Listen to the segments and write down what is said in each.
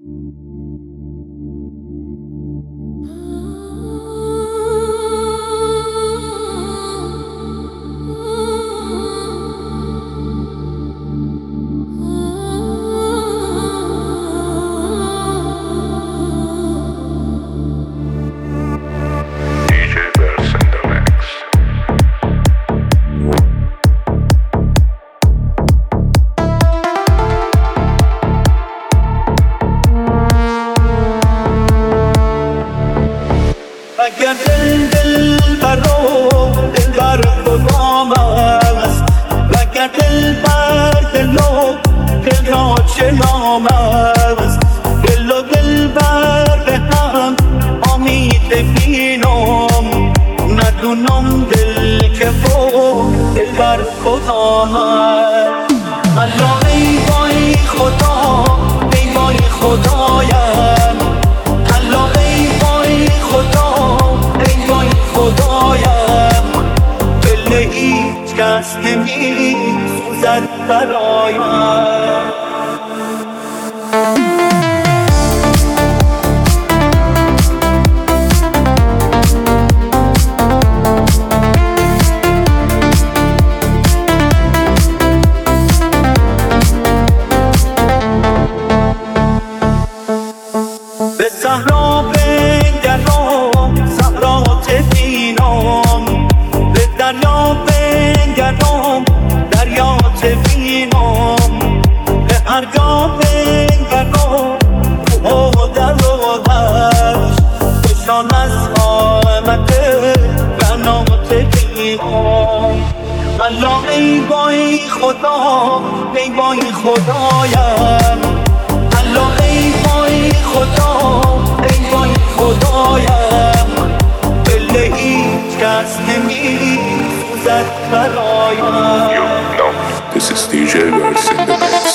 اگر دل بر خدام است، وگر دل بر دل را چه نام است. دل و دل بر به هم آمیخته بینم، ندونم دل که دل بر کدام است. الله ای وای خدا، ای وای خدایم، الله ای وای خدا، ای وای خدایم. دل هیچ کس نمی سوزد برایم. به صحرا بنگرم، صحرات بینم، به دریا بنگرم، دریات بینم، به هرگاه بنگرم، کوه در و دشت، بشان از قامت بنات بینم. الله ای وای خدا، ای وای خدایم، الله ای وای خدا، ای وای خدایم. دل هیچ کس نمی سوزد برایم. You know, this is DJ Verse in the mix.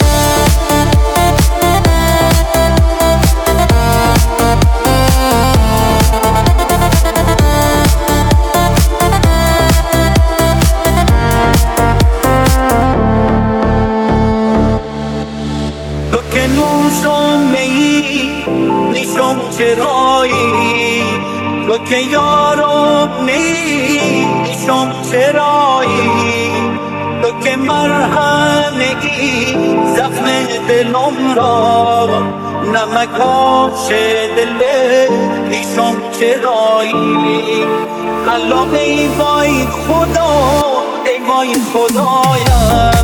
تو که نوشم میی نیشم چرایی، تو که یارم نیی نیشم چرایی، تو که مرهمگی زخم دلم را، نمک آش دل نیشم چرایی. الله ای وای خدا، ای وای خدایم.